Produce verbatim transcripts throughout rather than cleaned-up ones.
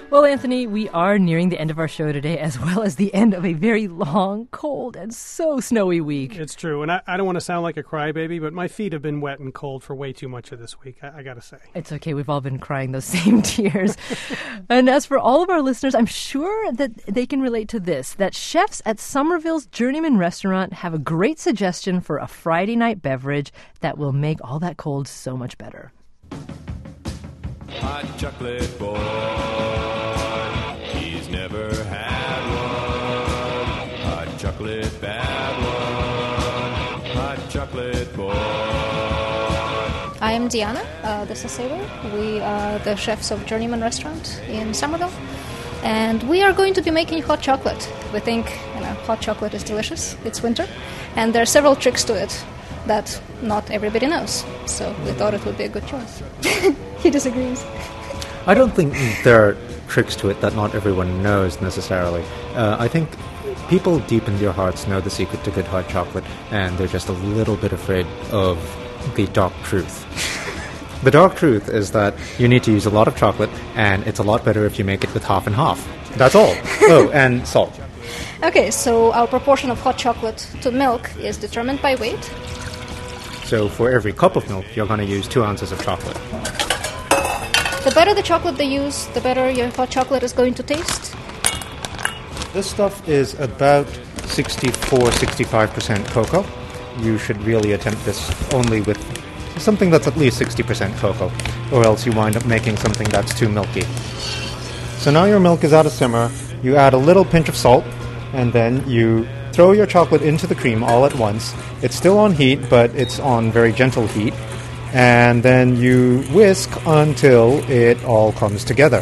Well, Anthony, we are nearing the end of our show today, as well as the end of a very long, cold, and so snowy week. It's true, and I, I don't want to sound like a crybaby, but my feet have been wet and cold for way too much of this week, I, I got to say. It's okay. We've all been crying those same tears. And as for all of our listeners, I'm sure that they can relate to this, that chefs at Somerville's Journeyman Restaurant have a great suggestion for a Friday night beverage that will make all that cold so much better. Hot chocolate boy, he's never had one. Hot chocolate bad one, hot chocolate boy. I am Diana, uh, this is Saber. We are the chefs of Journeyman Restaurant in Somerville. And we are going to be making hot chocolate. We think, you know, hot chocolate is delicious. It's winter. And there are several tricks to it that not everybody knows. So we thought it would be a good choice. He disagrees. I don't think there are tricks to it that not everyone knows necessarily. Uh, I think people deep in their hearts know the secret to good hot chocolate, and they're just a little bit afraid of the dark truth. The dark truth is that you need to use a lot of chocolate, and it's a lot better if you make it with half and half. That's all. Oh, and salt. Okay, so our proportion of hot chocolate to milk is determined by weight. So for every cup of milk, you're going to use two ounces of chocolate. The better the chocolate they use, the better your hot chocolate is going to taste. This stuff is about sixty-four to sixty-five percent cocoa. You should really attempt this only with something that's at least sixty percent cocoa, or else you wind up making something that's too milky. So now your milk is at a simmer, you add a little pinch of salt, and then you throw your chocolate into the cream all at once. It's still on heat, but it's on very gentle heat. And then you whisk until it all comes together.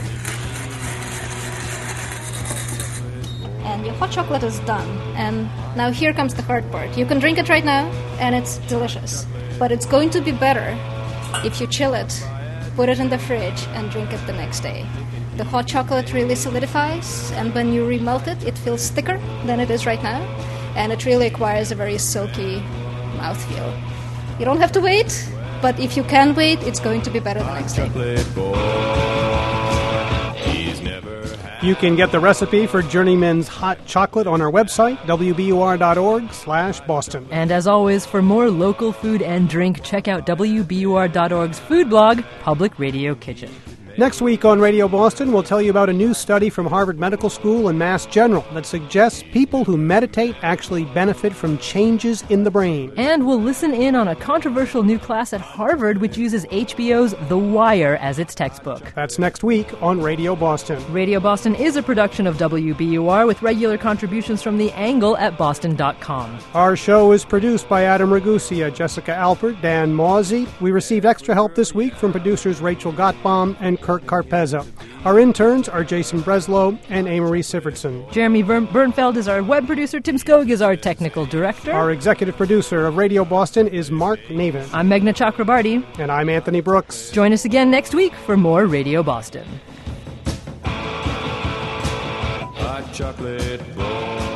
And your hot chocolate is done. And now here comes the hard part. You can drink it right now, and it's delicious. But it's going to be better if you chill it, put it in the fridge, and drink it the next day. The hot chocolate really solidifies, and when you remelt it, it feels thicker than it is right now. And it really acquires a very silky mouthfeel. You don't have to wait. But if you can wait, it's going to be better the next day. You can get the recipe for Journeyman's hot chocolate on our website, w b u r dot org slash Boston. And as always, for more local food and drink, check out w b u r dot org's food blog, Public Radio Kitchen. Next week on Radio Boston, we'll tell you about a new study from Harvard Medical School and Mass General that suggests people who meditate actually benefit from changes in the brain. And we'll listen in on a controversial new class at Harvard which uses H B O's The Wire as its textbook. That's next week on Radio Boston. Radio Boston is a production of W B U R with regular contributions from The Angle at boston dot com. Our show is produced by Adam Ragusia, Jessica Alpert, Dan Mawsey. We received extra help this week from producers Rachel Gottbaum and Kirk Carpezza. Our interns are Jason Breslow and Amory Siffertson. Jeremy Bern- Bernfeld is our web producer. Tim Skog is our technical director. Our executive producer of Radio Boston is Mark Navin. I'm Meghna Chakrabarty. And I'm Anthony Brooks. Join us again next week for more Radio Boston. Hot chocolate boy.